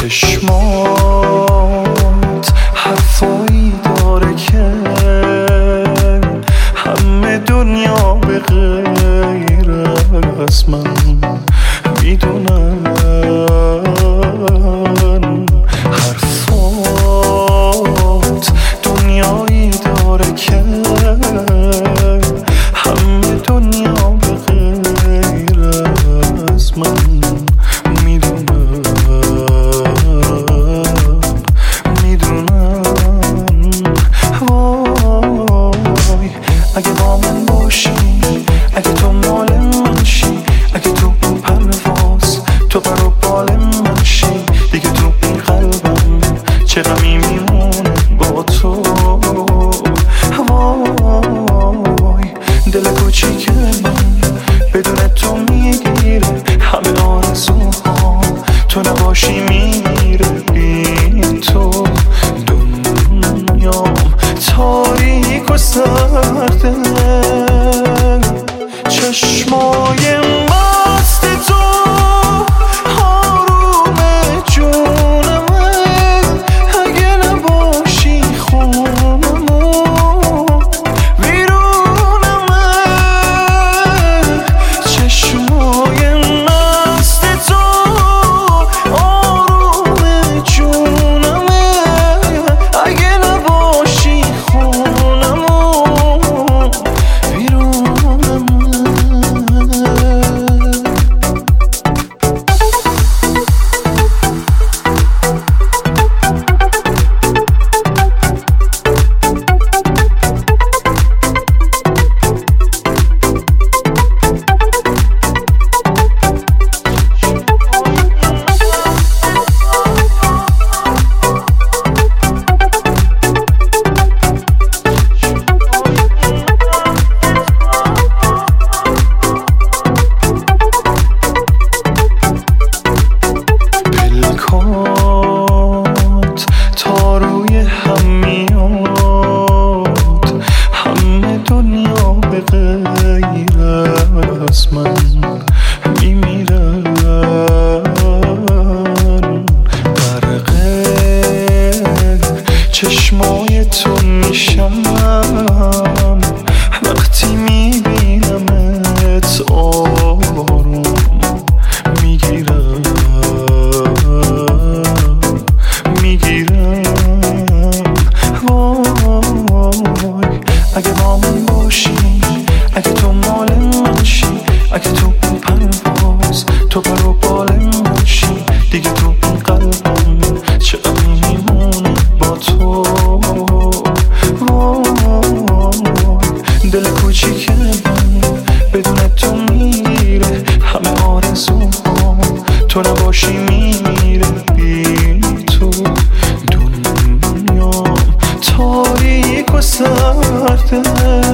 چشمات حرفایی داره که همه دنیا به غیر از من میدونن. حرفات دنیایی داره که همه دنیا به غیر از من اگه با من باشی، اگه تو مال من شی، اگه تو اون پرواز تو پر و بال من شی، دیگه تو این قلبم چه غمی میمونه با تو. وای دل کوچیک من بدون تو میگیره همه آرزوها، تو نباشی میمیره بی تو. دنیام تاریک و سرده، چشمای مست تو آروم جونمه، اگه نباشی خونمون ویرونمه. چشمای مست تو آروم جونمه، اگه نباشی خونمون ویرونمه. تا روی هم میاد همه دنیا به غیر از من میمیرن. برقه چشمای تو میشم وقتی میبینمت آروم میگیرم. اگه با من باشی، اگه تو مال من شی، اگه تو اون پرواز تو پر و بال من شی، دیگه تو این قلبم چه غمی میمونه با تو. دل کوچیک من بدون تو میگیره همه آرزوها، تو نباشی میمیره بی تو. دنیام تاریک و سرده،